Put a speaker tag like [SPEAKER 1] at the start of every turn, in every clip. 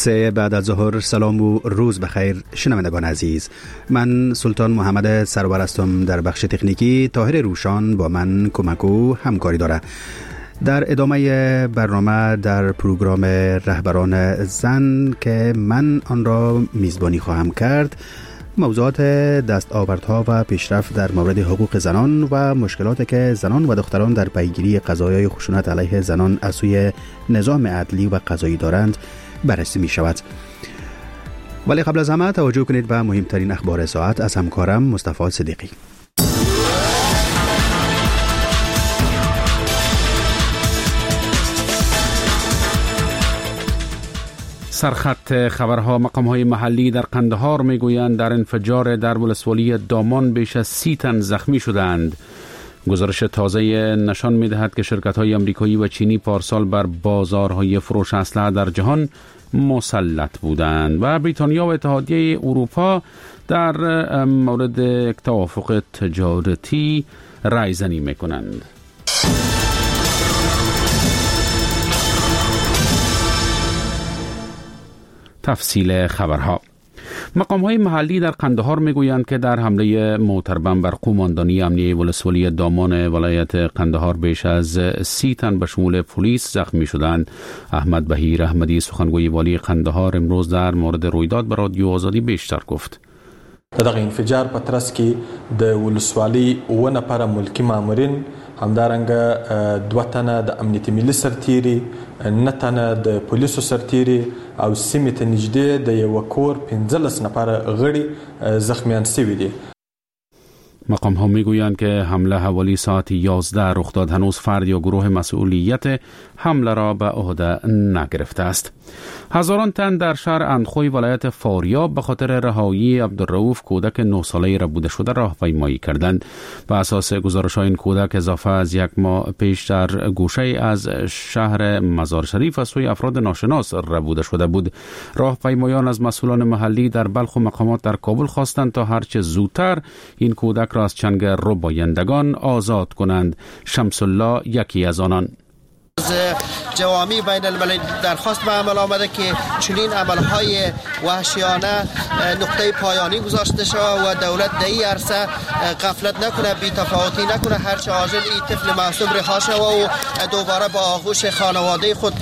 [SPEAKER 1] 3 بعد از ظهر. سلام و روز بخیر شنوندگان عزیز. من سلطان محمد سرور هستم. در بخش تکنیکی طاهر روشان با من کمک و همکاری داره. در ادامه برنامه در پروگرام رهبران زن که من آن را میزبانی خواهم کرد، موضوعات دستاوردها و پیشرفت در مورد حقوق زنان و مشکلاتی که زنان و دختران در پیگیری قضایای خشونت علیه زنان از سوی نظام عدلی و قضایی دارند بررسی می شود. ولی قبل از همه توجه کنید به مهمترین اخبار ساعت از همکارم مصطفی صدیقی.
[SPEAKER 2] سرخط خبرها. مقام‌های محلی در قندهار میگویند در انفجار در ولسوالی دامان بیش از 30 تن زخمی شدند. گزارش تازه نشان می‌دهد که شرکت‌های آمریکایی و چینی پارسال بر بازارهای فروش اسلحه در جهان مسلط بودند و بریتانیا و اتحادیه اروپا در مورد توافق تجارتی رایزنی می‌کنند. تفصیل خبرها. مقام‌های محلی در قندهار میگویند که در حمله موتربم بر قوماندانی امنیه ولسوالی دامان ولایت قندهار بیش از 30 تن به شمول پلیس زخمی شدند. احمد بهیر احمدی سخنگوی والی قندهار امروز در مورد رویداد به رادیو آزادی بیشتر گفت.
[SPEAKER 3] دغه انفجار په ترڅ کې د ولسوالۍ 9 نفره ملکی مامورین، همدارنګه 2 تنه د امنیتي ملي سرتیري، 9 تنه د پولیسو سرتیري او سیمې ته نږدې د یو کور 15 نفره غړي زخمیان شوي دي.
[SPEAKER 2] مقام ها میگویند که حمله حوالی ساعت 11 رخ داد. هنوز فرد یا گروه مسئولیت حمله را به عهده نگرفته است. هزاران تن در شهر اندخوی ولایت فاریاب به خاطر رهایی عبدالرؤوف کودک 9 ساله ربوده شده راهپیمایی کردند. به اساس گزارش این کودک اضافه از 1 ماه پیش در گوشه از شهر مزار شریف از سوی افراد ناشناس ربوده شده بود. راهپیمایان از مسئولان محلی در بلخ و مقامات در کابل خواستند تا هرچه زودتر این کودک را از چنگ ربایندگان آزاد کنند. شمس الله یکی از آنان.
[SPEAKER 4] جوامی بین المللی درخواست به عمل آمده که چنین عملهای وحشیانه نقطه پایانی گذاشته شود و دولت در این عرصه غفلت نکنه، بی‌تفاوتی نکنه، هرچه عاجل این طفل معصوم رها شود و دوباره با آغوش خانواده خود.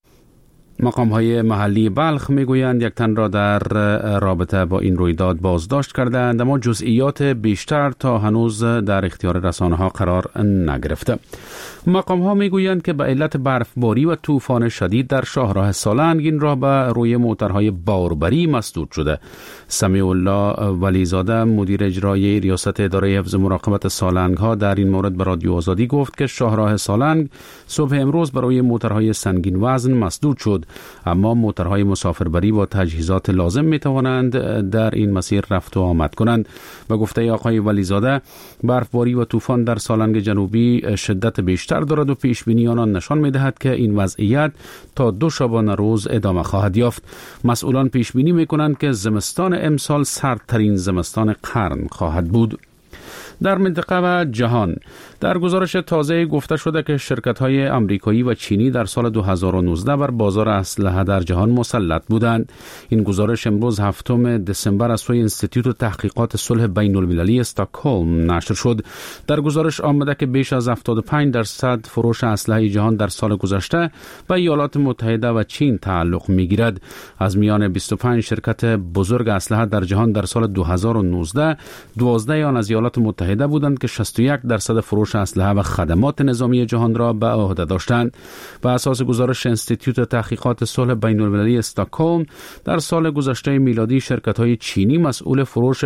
[SPEAKER 2] مقام‌های محلی بلخ میگویند 1 تن را در رابطه با این رویداد بازداشت کردند، اما جزئیات بیشتر تا هنوز در اختیار رسانه‌ها قرار نگرفته. مقام‌ها میگویند که به علت برفباری و طوفان شدید در شاهراه سالنگ این راه به روی موترهای باربری مسدود شده. سمیع الله ولیزاده مدیر اجرایی ریاست اداره حفظ مراقبت سالنگ‌ها در این مورد به رادیو آزادی گفت که شاهراه سالنگ صبح امروز به روی موترهای سنگین وزن مسدود شد، اما موترهای مسافربری با تجهیزات لازم می توانند در این مسیر رفت و آمد کنند. به گفته آقای ولیزاده برفباری و طوفان در سالنگ جنوبی شدت بیشتر دارد و پیش بینی آنان نشان می دهد که این وضعیت تا 2 شبانه روز ادامه خواهد یافت. مسئولان پیش بینی می کنند که زمستان امسال سردترین زمستان قرن خواهد بود. در منطقه و جهان در گزارش تازه گفته شده که شرکت‌های آمریکایی و چینی در سال 2019 بر بازار اسلحه در جهان مسلط بودند. این گزارش امروز 7 دسامبر از سوی انستیتوت تحقیقات صلح بین‌المللی استکهلم نشر شد. در گزارش آمده که بیش از 75% فروش اسلحه جهان در سال گذشته به ایالات متحده و چین تعلق می‌گیرد. از میان 25 شرکت بزرگ اسلحه در جهان در سال 2019 12 آن از ایالات متحده بودند که 61% فروش اسلحه و خدمات نظامی جهان را به عهده داشتند. بر اساس گزارش انستیتوت تحقیقات صلح بین‌المللی استکهلم در سال گذشته میلادی شرکت‌های چینی مسئول فروش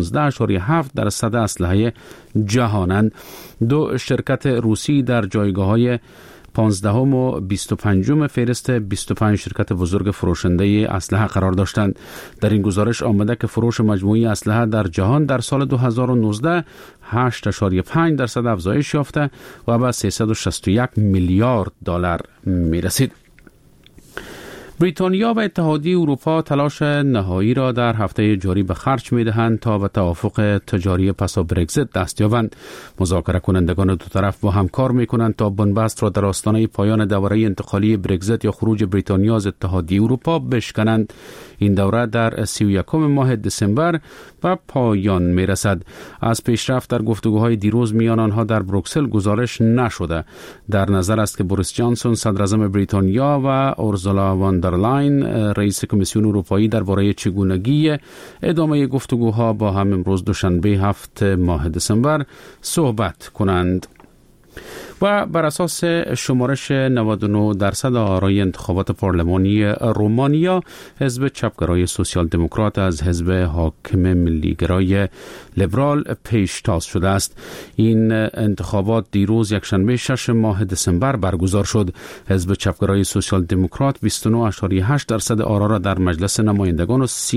[SPEAKER 2] 15.7% اسلحه جهانند. 2 شرکت روسی در جایگاه‌های 15 و 25 فهرست 25 شرکت بزرگ فروشنده اسلحه قرار داشتند. در این گزارش آمده که فروش مجموعی اسلحه در جهان در سال 2019 8.5% افزایش یافته و به 361 میلیارد دلار می رسید. بریتانیا و اتحادیه اروپا تلاش نهایی را در هفته جاری به خرج می‌دهند تا به توافق تجاری پس از برگزیت دست یابند. مذاکره کنندگان دو طرف با هم کار می‌کنند تا بنبست را در آستانه پایان دوره انتقالی برگزیت یا خروج بریتانیا از اتحادیه اروپا بشکنند. این دوره در 31 ماه دسامبر به پایان می‌رسد. از پیشرفت در گفتگوهای دیروز میان آنها در بروکسل گزارش نشده. در نظر است که بوریس جانسون صدر اعظم بریتانیا و اورسولا وان در لاین رئیس کمیسیون اروپایی درباره چگونگی ادامه گفتگوها با هم امروز دوشنبه 7 ماه دسامبر صحبت کنند. و بر اساس شمارش 99% آرای انتخابات پارلمانی رومانیا، حزب چپگرای سوسیال دموکرات از حزب حاکم ملیگرای لیبرال پیشتاز شده است. این انتخابات دیروز یکشنبه 6 ماه دسامبر برگزار شد. حزب چپگرای سوسیال دموکرات 29.8% آرا را در مجلس نمایندگان و